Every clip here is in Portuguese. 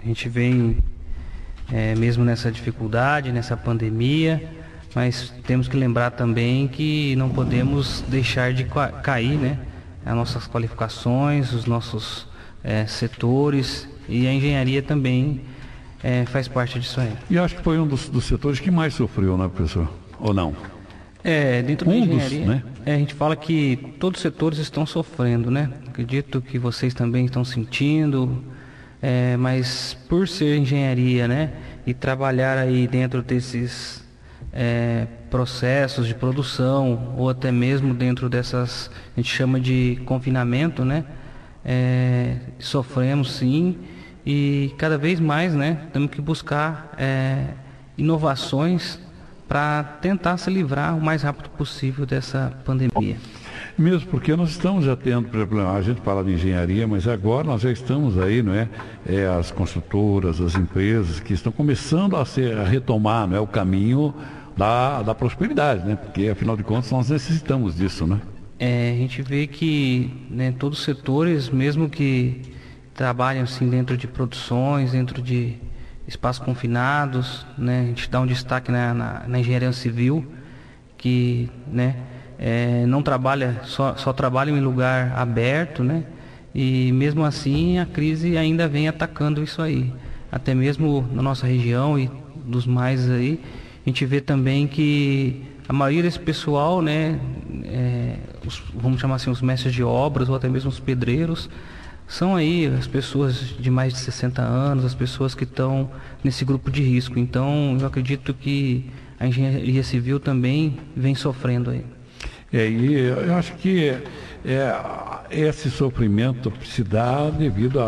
gente vem mesmo nessa dificuldade, nessa pandemia, mas temos que lembrar também que não podemos deixar de cair, né? As nossas qualificações, os nossos setores, e a engenharia também faz parte disso aí. E acho que foi um dos setores que mais sofreu, né, professor? Ou não? Dentro da engenharia, né? A gente fala que todos os setores estão sofrendo, né? Acredito que vocês também estão sentindo, mas por ser engenharia, né? E trabalhar aí dentro desses processos de produção, ou até mesmo dentro dessas, a gente chama de confinamento, né? Sofremos sim, e cada vez mais, né? Temos que buscar inovações para tentar se livrar o mais rápido possível dessa pandemia. Mesmo porque nós estamos já tendo, por exemplo, a gente fala de engenharia, mas agora nós já estamos aí, não é? As construtoras, as empresas que estão começando a retomar, não é? O caminho da prosperidade, né? Porque afinal de contas nós necessitamos disso, né? A gente vê que, né, todos os setores, mesmo que trabalham assim dentro de produções, dentro de espaços confinados, né? A gente dá um destaque na engenharia civil, que, né, não trabalha, só trabalha em lugar aberto, né? E mesmo assim a crise ainda vem atacando isso aí. Até mesmo na nossa região e dos mais aí, a gente vê também que a maioria desse pessoal, né, vamos chamar assim, os mestres de obras ou até mesmo os pedreiros, são aí as pessoas de mais de 60 anos, as pessoas que estão nesse grupo de risco. Então, eu acredito que a engenharia civil também vem sofrendo aí. E eu acho que esse sofrimento se dá devido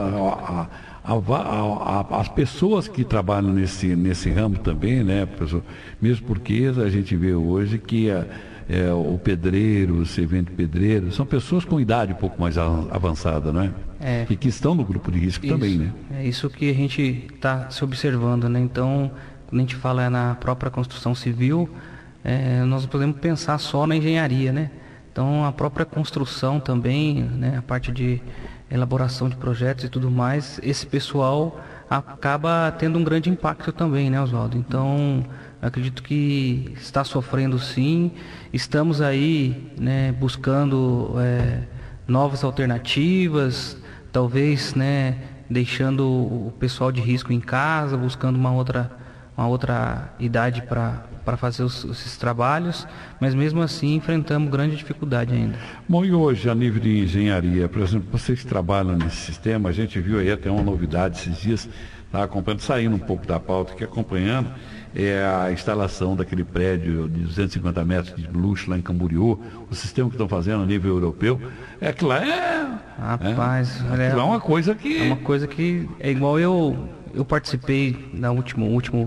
às pessoas que trabalham nesse ramo também, né, professor? Mesmo porque a gente vê hoje que o pedreiro, o servente pedreiro, são pessoas com idade um pouco mais avançada, não é? E que estão no grupo de risco isso, também, né? É isso que a gente está se observando, né? Então, quando a gente fala na própria construção civil, nós podemos pensar só na engenharia, né? Então, a própria construção também, né? A parte de elaboração de projetos e tudo mais, esse pessoal acaba tendo um grande impacto também, né, Oswaldo? Então, acredito que está sofrendo sim. Estamos aí, né, buscando novas alternativas, talvez, né, deixando o pessoal de risco em casa, buscando uma outra idade para fazer esses trabalhos, mas mesmo assim enfrentamos grande dificuldade ainda. Bom, e hoje, a nível de engenharia, por exemplo, vocês que trabalham nesse sistema, a gente viu aí até uma novidade esses dias, tá acompanhando, saindo um pouco da pauta, que acompanhando a instalação daquele prédio de 250 metros de luxo lá em Camboriú, o sistema que estão fazendo a nível europeu, aquilo lá Rapaz, aquilo é uma coisa que... É uma coisa que é igual eu participei na última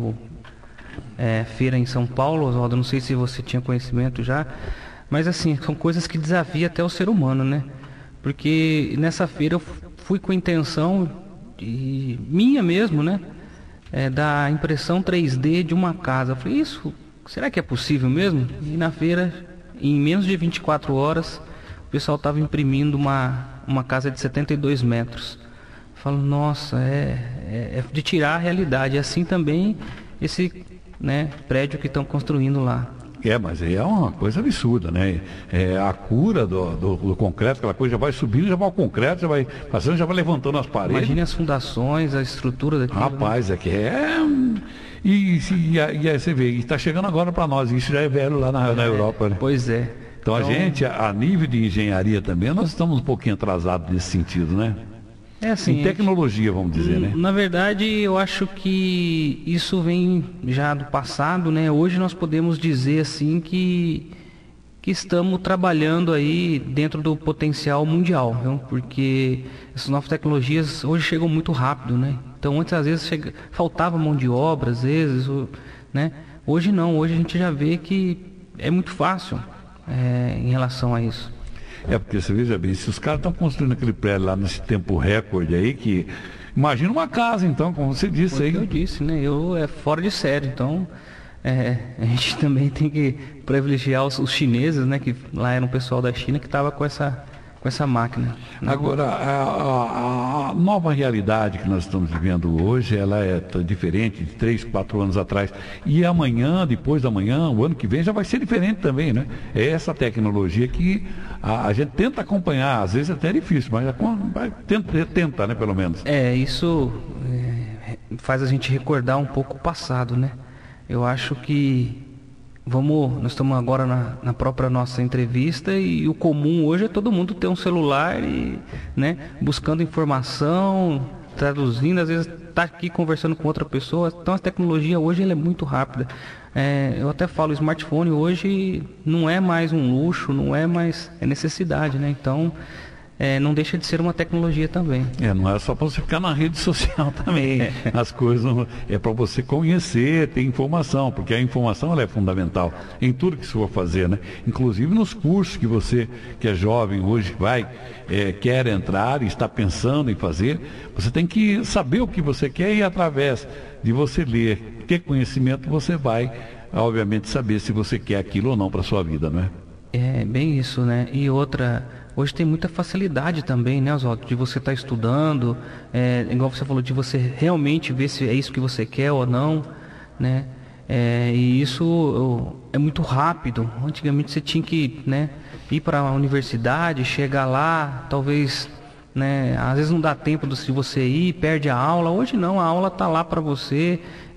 feira em São Paulo, Oswaldo, não sei se você tinha conhecimento já, mas assim, são coisas que desafiam até o ser humano, né? Porque nessa feira eu fui com a intenção minha mesmo, né? Da impressão 3D de uma casa. Eu falei, será que é possível mesmo? E na feira, em menos de 24 horas, o pessoal estava imprimindo uma casa de 72 metros. Eu falo, nossa, é de tirar a realidade. Assim também esse, né, prédio que estão construindo lá. Mas é uma coisa absurda, né? A cura do concreto, aquela coisa já vai subindo, já vai ao concreto, já vai passando, já vai levantando as paredes. Imagine as fundações, a estrutura daquilo. Rapaz, né? E você vê, está chegando agora para nós, isso já é velho lá na Europa, né? Pois é. Então a gente, a nível de engenharia também, nós estamos um pouquinho atrasados nesse sentido, né? Assim, em tecnologia, vamos dizer, né? Na verdade, eu acho que isso vem já do passado, né? Hoje nós podemos dizer assim que estamos trabalhando aí dentro do potencial mundial, viu? Porque essas novas tecnologias hoje chegam muito rápido, né? Então antes às vezes faltava mão de obra, às vezes, né? Hoje não, hoje a gente já vê que é muito fácil em relação a isso. Porque você veja bem, se os caras estão construindo aquele prédio lá nesse tempo recorde aí, que imagina uma casa então, como você disse aí. Eu disse, né? É fora de série, então a gente também tem que privilegiar os chineses, né? Que lá era um pessoal da China que estava com essa essa máquina. Agora, a nova realidade que nós estamos vivendo hoje, ela é diferente de 3, 4 anos atrás. E amanhã, depois da manhã, o ano que vem já vai ser diferente também, né? É essa tecnologia que a gente tenta acompanhar, às vezes até é difícil, mas tenta, né, pelo menos. Isso faz a gente recordar um pouco o passado, né? Eu acho que nós estamos agora na própria nossa entrevista e o comum hoje é todo mundo ter um celular e, né, buscando informação, traduzindo, às vezes está aqui conversando com outra pessoa. Então a tecnologia hoje ela é muito rápida. Eu até falo, o smartphone hoje não é mais um luxo, não é mais necessidade, né? Então não deixa de ser uma tecnologia também. Não é só para você ficar na rede social também. As coisas é para você conhecer, ter informação, porque a informação ela é fundamental em tudo que você for fazer, né? Inclusive nos cursos que você, que é jovem hoje, quer entrar e está pensando em fazer, você tem que saber o que você quer e através de você ler, ter conhecimento, você vai, obviamente, saber se você quer aquilo ou não para a sua vida, não é? É bem isso, né? E outra, hoje tem muita facilidade também, né, Oswaldo, de você estar estudando, igual você falou, de você realmente ver se é isso que você quer ou não, né? E isso é muito rápido. Antigamente você tinha que, né, ir para a universidade, chegar lá, talvez, né, às vezes não dá tempo de você ir, perde a aula. Hoje não, a aula está lá para você,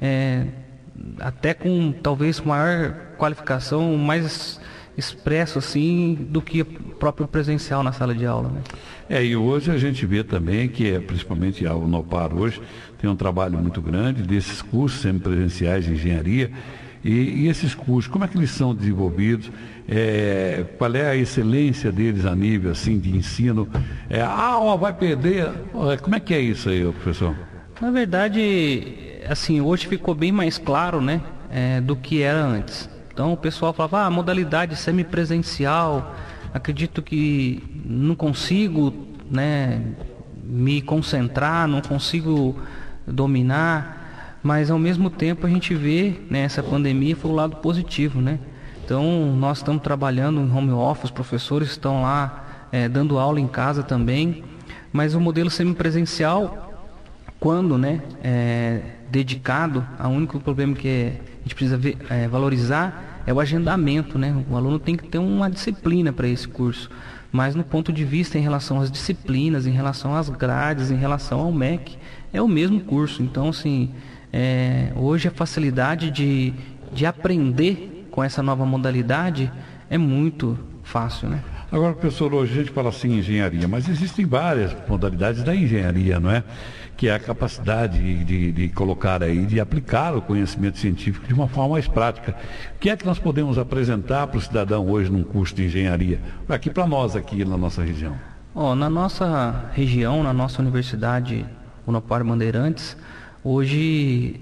até com talvez maior qualificação, mais expresso assim do que o próprio presencial na sala de aula, né? E hoje a gente vê também que principalmente a Unopar hoje tem um trabalho muito grande desses cursos semipresenciais de engenharia e esses cursos, como é que eles são desenvolvidos? Qual é a excelência deles a nível assim de ensino? A aula vai perder? Como é que é isso aí, professor? Na verdade, assim, hoje ficou bem mais claro, né, do que era antes. Então o pessoal falava, modalidade semipresencial, acredito que não consigo, né, me concentrar, não consigo dominar, mas ao mesmo tempo a gente vê, né, essa pandemia foi o lado positivo, né? Então nós estamos trabalhando em home office, os professores estão lá dando aula em casa também, mas o modelo semipresencial, quando, né, dedicado, o único problema que a gente precisa valorizar é o agendamento, né? O aluno tem que ter uma disciplina para esse curso, mas no ponto de vista em relação às disciplinas, em relação às grades, em relação ao MEC, é o mesmo curso. Então, assim, hoje a facilidade de aprender com essa nova modalidade é muito fácil, né? Agora, professor, hoje a gente fala assim engenharia, mas existem várias modalidades da engenharia, não é? Que é a capacidade de colocar aí, de aplicar o conhecimento científico de uma forma mais prática. O que é que nós podemos apresentar para o cidadão hoje num curso de engenharia? Aqui para nós, aqui na nossa região. Na nossa região, na nossa universidade Unopar Bandeirantes, hoje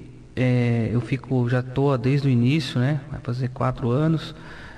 já estou desde o início, né? Vai fazer 4 anos.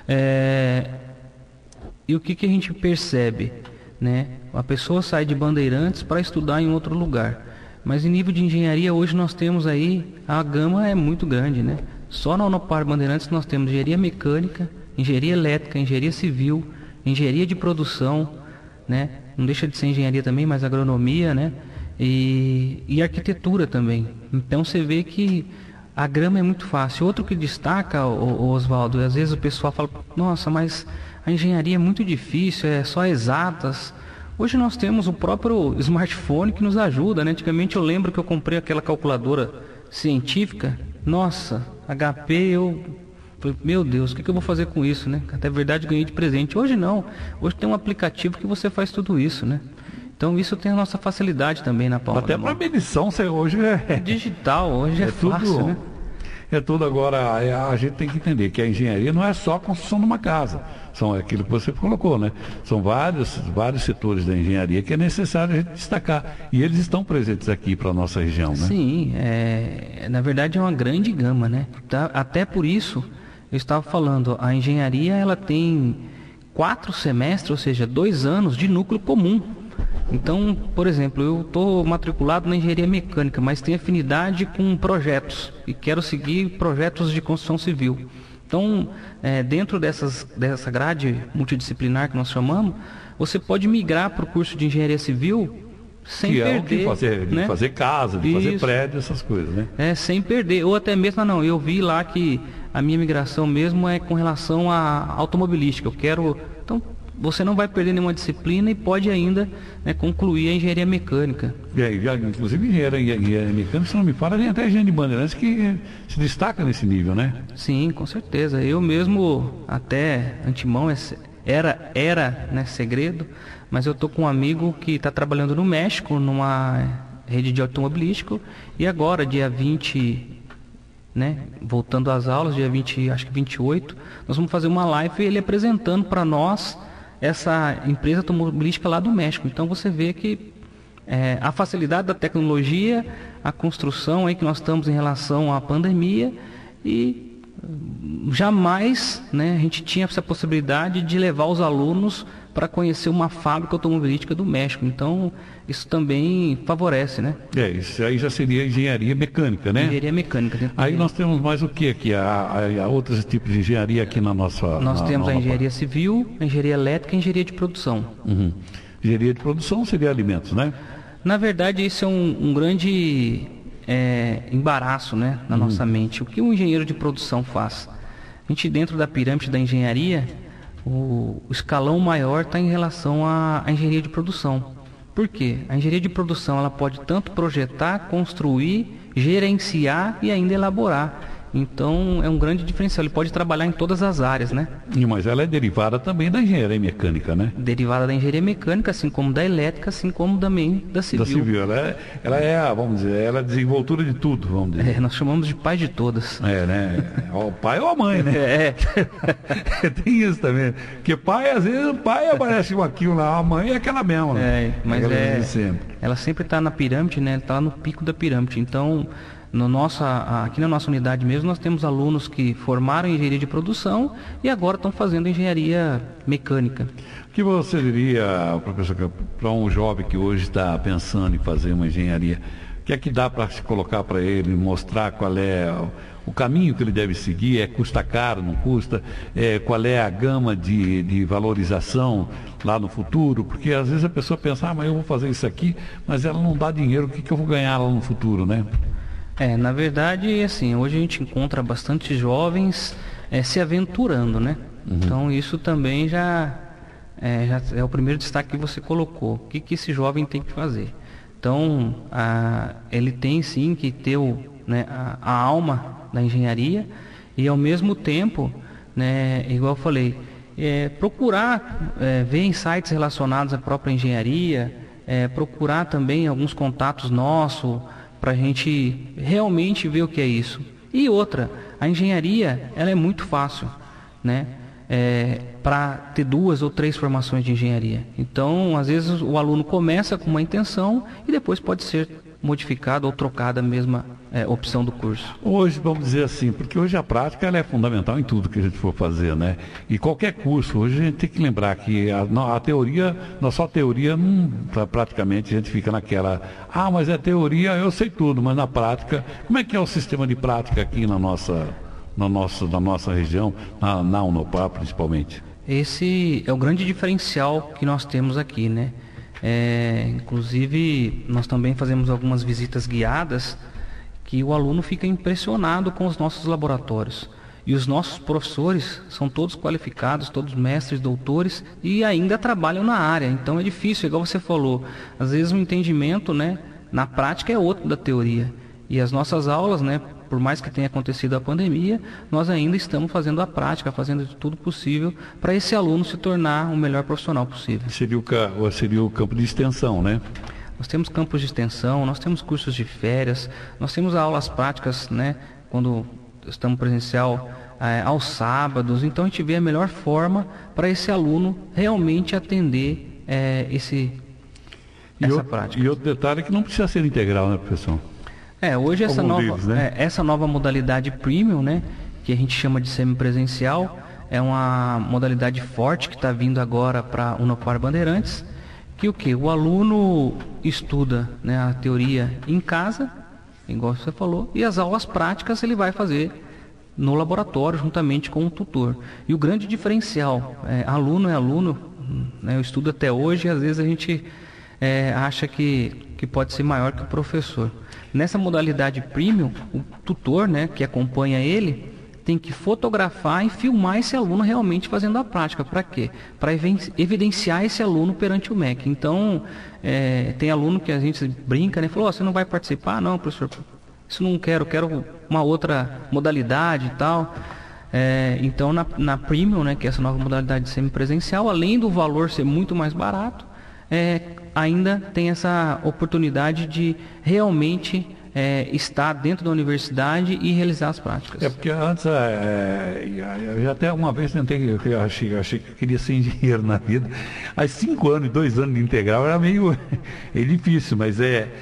E o que a gente percebe, né? A pessoa sai de Bandeirantes para estudar em outro lugar. Mas em nível de engenharia, hoje nós temos aí, a gama é muito grande, né? Só na Unopar Bandeirantes nós temos engenharia mecânica, engenharia elétrica, engenharia civil, engenharia de produção, né? Não deixa de ser engenharia também, mas agronomia, né? E arquitetura também. Então você vê que a grama é muito fácil. Outro que destaca, Oswaldo, às vezes o pessoal fala, nossa, mas a engenharia é muito difícil, é só exatas. Hoje nós temos o próprio smartphone que nos ajuda, né? Antigamente eu lembro que eu comprei aquela calculadora científica, nossa, HP, eu falei, meu Deus, o que eu vou fazer com isso, né? Até verdade ganhei de presente. Hoje não, hoje tem um aplicativo que você faz tudo isso, né? Então isso tem a nossa facilidade também na palma. Até para medição, hoje digital, hoje é fácil, tudo, né? Tudo agora, a gente tem que entender que a engenharia não é só a construção de uma casa, são aquilo que você colocou, né? São vários setores da engenharia que é necessário a gente destacar, e eles estão presentes aqui para a nossa região, né? Sim, na verdade é uma grande gama, né? Até por isso, eu estava falando, a engenharia ela tem 4 semestres, ou seja, 2 anos de núcleo comum. Então, por exemplo, eu estou matriculado na engenharia mecânica, mas tenho afinidade com projetos e quero seguir projetos de construção civil. Então, dentro dessa grade multidisciplinar que nós chamamos, você pode migrar para o curso de engenharia civil sem perder, de fazer casa, de fazer prédio, essas coisas, né? Sem perder, ou até mesmo, não, eu vi lá que a minha migração mesmo é com relação à automobilística, então você não vai perder nenhuma disciplina e pode ainda, né, concluir a engenharia mecânica. Inclusive engenharia mecânica, se não me fala, tem até engenharia de Bandeirantes que se destaca nesse nível, né? Sim, com certeza, eu mesmo, até antemão, era, né, segredo, mas eu tô com um amigo que está trabalhando no México, numa rede de automobilístico, e agora, dia 20, né, voltando às aulas, dia 20, acho que 28, nós vamos fazer uma live, ele apresentando para nós essa empresa automobilística lá do México. Então você vê que a facilidade da tecnologia, a construção aí que nós estamos em relação à pandemia, e jamais, né, a gente tinha essa possibilidade de levar os alunos para conhecer uma fábrica automobilística do México. Então, isso também favorece, né? Isso aí já seria engenharia mecânica, né? Engenharia mecânica. Aí nós temos mais o que aqui? Há outros tipos de engenharia aqui na nossa... Nós temos a engenharia civil, a engenharia elétrica e a engenharia de produção. Uhum. Engenharia de produção seria alimentos, né? Na verdade, isso é um grande embaraço, né, na nossa mente. O que o engenheiro de produção faz? A gente, dentro da pirâmide da engenharia, o escalão maior está em relação à engenharia de produção. Por quê? A engenharia de produção ela pode tanto projetar, construir, gerenciar e ainda elaborar. Então é um grande diferencial, ele pode trabalhar em todas as áreas, né? Mas ela é derivada também da engenharia mecânica, né? Derivada da engenharia mecânica, assim como da elétrica, assim como também da civil. Da civil, ela é, vamos dizer, ela é a desenvoltura de tudo, vamos dizer. Nós chamamos de pai de todas. Né? O pai ou a mãe, né? Tem isso também. Porque pai, às vezes, o pai aparece um aqui, lá, a mãe é aquela mesma, né? Mas ela sempre está na pirâmide, né? Está no pico da pirâmide. Então, aqui na nossa unidade mesmo, nós temos alunos que formaram em engenharia de produção e agora estão fazendo engenharia mecânica. O que você diria, professor, para um jovem que hoje está pensando em fazer uma engenharia? O que é que dá para se colocar para ele, mostrar qual é o caminho que ele deve seguir? Custa caro, não custa? Qual é a gama de valorização lá no futuro? Porque às vezes a pessoa pensa, mas eu vou fazer isso aqui, mas ela não dá dinheiro, o que eu vou ganhar lá no futuro, né? Na verdade, assim, hoje a gente encontra bastante jovens se aventurando, né? Então isso também já é o primeiro destaque que você colocou. O que esse jovem tem que fazer? Então, ele tem sim que ter a alma da engenharia e ao mesmo tempo, né, igual eu falei, procurar ver em sites relacionados à própria engenharia, procurar também alguns contatos nossos, para a gente realmente ver o que é isso. E outra, a engenharia ela é muito fácil, né? Para ter 2 ou 3 formações de engenharia. Então, às vezes o aluno começa com uma intenção e depois pode ser modificada ou trocada a mesma opção do curso. Hoje, vamos dizer assim, porque hoje a prática ela é fundamental em tudo que a gente for fazer, né? E qualquer curso, hoje a gente tem que lembrar que a teoria, só a teoria, praticamente a gente fica naquela, mas é teoria, eu sei tudo, mas na prática, como é que é o sistema de prática aqui na nossa região, na Unopar principalmente? Esse é o grande diferencial que nós temos aqui, né? Inclusive, nós também fazemos algumas visitas guiadas que o aluno fica impressionado com os nossos laboratórios. E os nossos professores são todos qualificados, todos mestres, doutores e ainda trabalham na área. Então é difícil, igual você falou, às vezes o entendimento, né, na prática é outro da teoria. E as nossas aulas, né, por mais que tenha acontecido a pandemia, nós ainda estamos fazendo a prática, fazendo de tudo possível para esse aluno se tornar o melhor profissional possível. Seria o campo de extensão, né? Nós temos campos de extensão, nós temos cursos de férias, nós temos aulas práticas, né, quando estamos presencial aos sábados. Então a gente vê a melhor forma para esse aluno realmente atender essa prática. E outro detalhe é que não precisa ser integral, né, professor? Hoje essa nova modalidade premium, né, que a gente chama de semipresencial, é uma modalidade forte que está vindo agora para a Unopar Bandeirantes, que o aluno estuda, né, a teoria em casa, igual você falou, e as aulas práticas ele vai fazer no laboratório, juntamente com o tutor. E o grande diferencial, aluno é aluno, né? Eu estudo até hoje e às vezes a gente acha que pode ser maior que o professor. Nessa modalidade premium, o tutor, né, que acompanha ele, tem que fotografar e filmar esse aluno realmente fazendo a prática. Para quê? Para evidenciar esse aluno perante o MEC. Então, tem aluno que a gente brinca, né? Falou, você não vai participar? Não, professor, isso não quero uma outra modalidade e tal. Então, na Premium, né, que é essa nova modalidade semipresencial, além do valor ser muito mais barato, ainda tem essa oportunidade de realmente estar dentro da universidade e realizar as práticas. Porque antes, eu já até uma vez tentei, eu achei que eu queria ser engenheiro na vida. Há 5 anos e 2 anos de integral era meio difícil, mas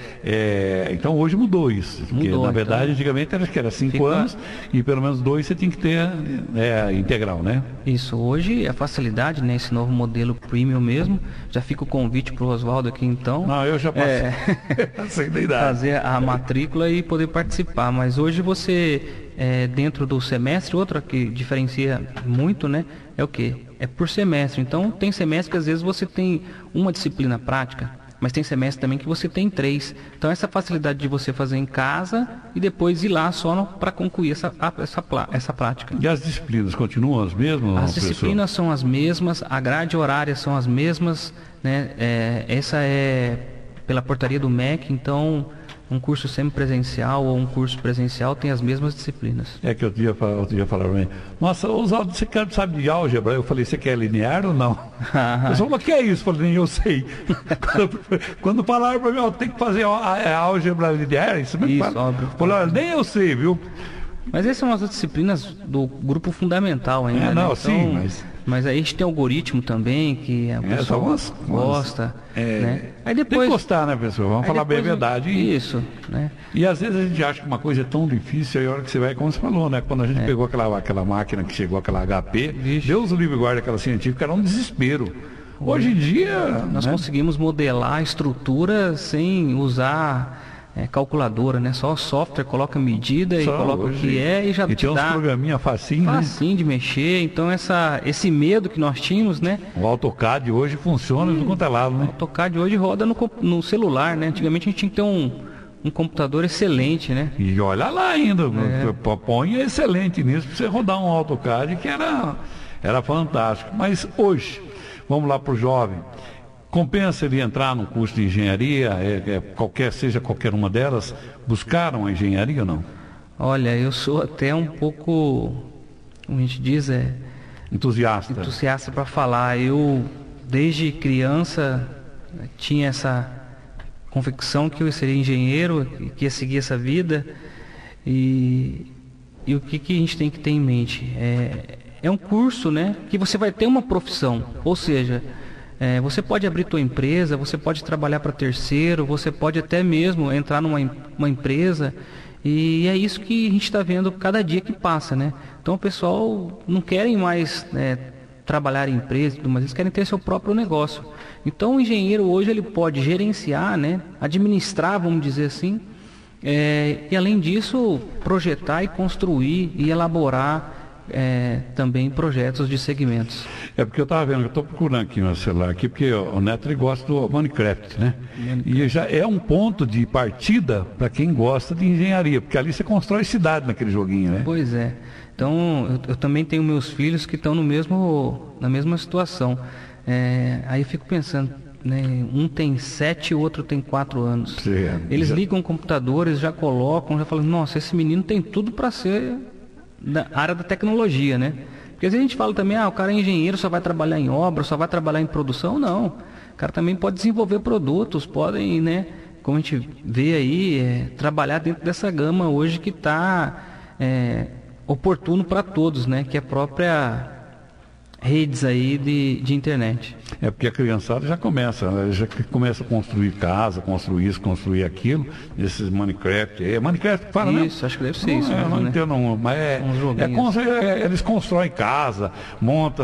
então hoje mudou isso. Porque, na verdade, antigamente era 5 anos e pelo menos 2 você tinha que ter integral, né? Isso, hoje a facilidade, né? Esse novo modelo premium mesmo, já fica o convite para o Oswaldo aqui então. Não, eu já passei. Passei da idade. Fazer a matrícula e poder participar, mas hoje você dentro do semestre, outra que diferencia muito, né, é o quê? É por semestre. Então tem semestre que às vezes você tem uma disciplina prática, mas tem semestre também que você tem 3. Então essa facilidade de você fazer em casa e depois ir lá só para concluir essa prática. E as disciplinas continuam as mesmas? As disciplinas são as mesmas, a grade horária são as mesmas, né? Essa é pela portaria do MEC, então um curso semipresencial ou um curso presencial tem as mesmas disciplinas. Que outro dia falaram para mim, nossa, Oswaldo, você sabe de álgebra? Eu falei, você quer linear ou não? Eu falei, o que é isso? Eu falei, nem eu sei. quando falaram para mim, tem que fazer a álgebra linear, isso mesmo. Eu falei, nem eu sei, viu? Mas essas são as disciplinas do grupo fundamental ainda. Não, né? Sim, mas aí a gente tem algoritmo também, que a pessoa gosta. Né? Aí depois, tem que gostar, né, pessoal? Vamos falar bem a verdade. Isso, né? E às vezes a gente acha que uma coisa é tão difícil, aí a hora que você vai, como você falou, né? Quando a gente pegou aquela máquina que chegou, aquela HP, Deus o livre guarda aquela científica, era um desespero. Hoje em dia... Nós conseguimos modelar a estrutura sem usar... calculadora, né? Só o software coloca medida e coloca o que e já te tem uns programinha facinho de mexer. Então esse medo que nós tínhamos, né? O AutoCAD hoje funciona do quanto é lado, né? O AutoCAD hoje roda no celular, né? Antigamente a gente tinha que ter um computador excelente, né? E olha lá ainda, põe excelente nisso para você rodar um AutoCAD que era fantástico. Mas hoje, vamos lá para o jovem. Compensa ele entrar num curso de engenharia, seja qualquer uma delas, buscaram a engenharia ou não? Olha, eu sou até um pouco, como a gente diz, entusiasta para falar. Eu, desde criança, tinha essa convicção que eu seria engenheiro, que ia seguir essa vida. E o que a gente tem que ter em mente? É um curso, né, que você vai ter uma profissão, ou seja... você pode abrir tua empresa, você pode trabalhar para terceiro, você pode até mesmo entrar numa empresa, e é isso que a gente está vendo cada dia que passa, né? Então o pessoal não querem mais trabalhar em empresa, mas eles querem ter seu próprio negócio. Então o engenheiro hoje ele pode gerenciar, né? Administrar, vamos dizer assim, e além disso projetar e construir e elaborar também projetos de segmentos. Porque eu estava vendo, eu estou procurando aqui no celular aqui, porque o Neto ele gosta do Minecraft, né? E já é um ponto de partida para quem gosta de engenharia, porque ali você constrói cidade naquele joguinho, né? Pois é. Então eu também tenho meus filhos que estão na mesma situação. Aí eu fico pensando, né? Um tem 7 e o outro tem 4 anos. Eles ligam computadores, já colocam, já falam, nossa, esse menino tem tudo para ser da área da tecnologia, né? Porque às vezes a gente fala também, o cara é engenheiro, só vai trabalhar em obra, só vai trabalhar em produção. Não, o cara também pode desenvolver produtos, podem, né, como a gente vê aí, trabalhar dentro dessa gama hoje que está oportuno para todos, né? Que é a própria redes aí de internet. Porque a criançada já começa a construir casa, construir isso, construir aquilo, esses Minecraft. Minecraft que fala, né? Isso, acho que deve ser isso. Não entendo, mas eles constroem casa, monta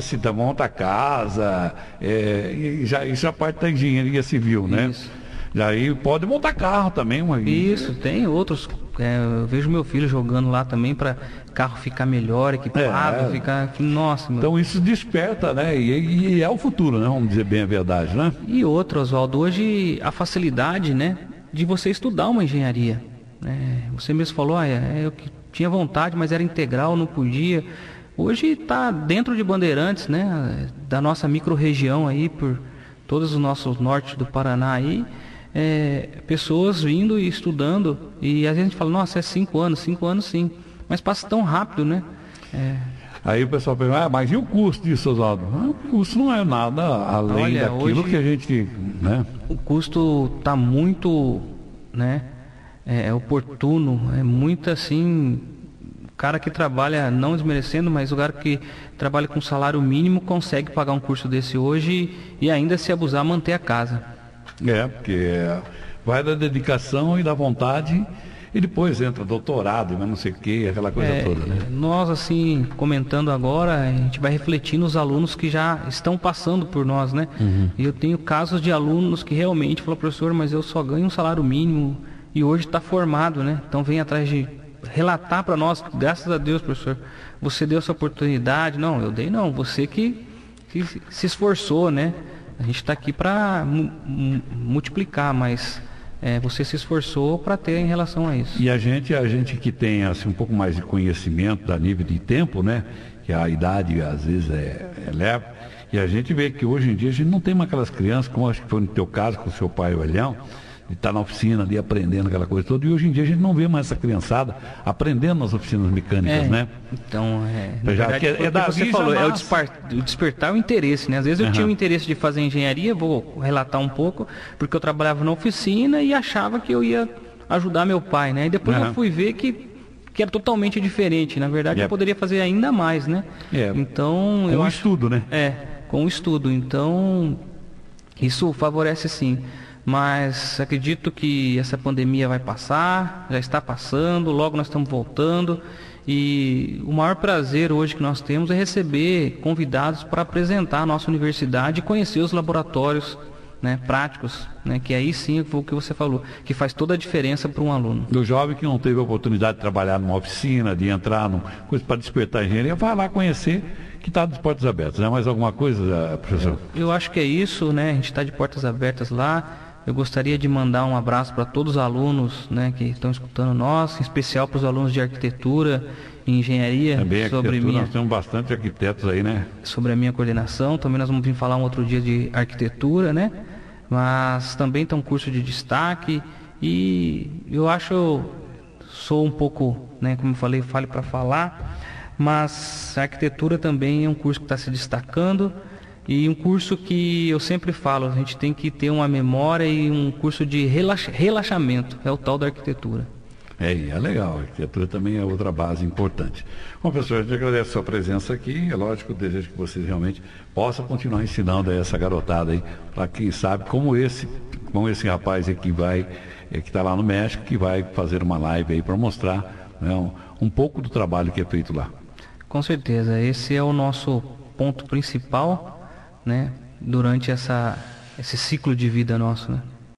casa, isso é parte da engenharia civil, né? Isso. E aí pode montar carro também. Isso, tem outros eu vejo meu filho jogando lá também para carro ficar melhor, equipado, ficar... Nossa, meu. Então isso desperta, né? E é o futuro, né? Vamos dizer bem a verdade, né? E outro, Oswaldo, hoje a facilidade, né, de você estudar uma engenharia. Você mesmo falou, eu que tinha vontade, mas era integral, não podia. Hoje está dentro de Bandeirantes, né, da nossa micro-região aí, por todos os nossos norte do Paraná aí, pessoas vindo e estudando, e às vezes a gente fala, nossa, é 5 anos sim, mas passa tão rápido, né? Aí o pessoal pergunta, mas e o custo disso, Oswaldo? O custo não é nada além daquilo que a gente, né? O custo está muito, né, oportuno, é muito assim, o cara que trabalha, não desmerecendo, mas o cara que trabalha com salário mínimo consegue pagar um curso desse hoje e ainda, se abusar, manter a casa. Porque vai da dedicação e da vontade, e depois entra doutorado, mas não sei o que, aquela coisa toda, né? Nós, assim, comentando agora, a gente vai refletir nos alunos que já estão passando por nós, né? E eu tenho casos de alunos que realmente falam, professor, mas eu só ganho um salário mínimo e hoje está formado, né? Então vem atrás de relatar para nós, graças a Deus, professor, você deu essa oportunidade. Não, eu dei não, você que se esforçou, né? A gente está aqui para multiplicar, mas você se esforçou para ter em relação a isso. E a gente que tem assim, um pouco mais de conhecimento a nível de tempo, né? Que a idade às vezes leva, e a gente vê que hoje em dia a gente não tem mais aquelas crianças, como acho que foi no teu caso com o seu pai, o Elião, de estar na oficina ali aprendendo aquela coisa toda, e hoje em dia a gente não vê mais essa criançada aprendendo nas oficinas mecânicas, né? Então, você falou, o despertar o interesse, né? Às vezes eu tinha o interesse de fazer engenharia, vou relatar um pouco, porque eu trabalhava na oficina e achava que eu ia ajudar meu pai, né? E depois eu fui ver que era totalmente diferente, na verdade eu poderia fazer ainda mais, né? Então, com o estudo, né? Com o estudo, então isso favorece sim. Mas acredito que essa pandemia vai passar, já está passando, logo nós estamos voltando, e o maior prazer hoje que nós temos é receber convidados para apresentar a nossa universidade e conhecer os laboratórios, né, práticos, né, que aí sim é o que você falou, que faz toda a diferença para um aluno. Do jovem que não teve a oportunidade de trabalhar numa oficina, de entrar numa coisa para despertar a engenharia, vai lá conhecer, que está de portas abertas, né? Mais alguma coisa, professor? Eu acho que é isso, né? A gente está de portas abertas lá. Eu gostaria de mandar um abraço para todos os alunos, né, que estão escutando nós, em especial para os alunos de arquitetura e engenharia. Também nós temos bastante arquitetos aí, né? Sobre a minha coordenação, também nós vamos vir falar um outro dia de arquitetura, né? Mas também tem um curso de destaque e eu sou um pouco, né, como eu falei, fale para falar, mas a arquitetura também é um curso que está se destacando. E um curso que eu sempre falo, a gente tem que ter uma memória e um curso de relaxamento, é o tal da arquitetura. É legal, a arquitetura também é outra base importante. Bom, professor, a gente agradece a sua presença aqui, é lógico, desejo que vocês realmente possam continuar ensinando essa garotada aí, para quem sabe, como esse rapaz aí que está lá no México, que vai fazer uma live aí para mostrar, né, um pouco do trabalho que é feito lá. Com certeza, esse é o nosso ponto principal, né, durante esse ciclo de vida nosso, né?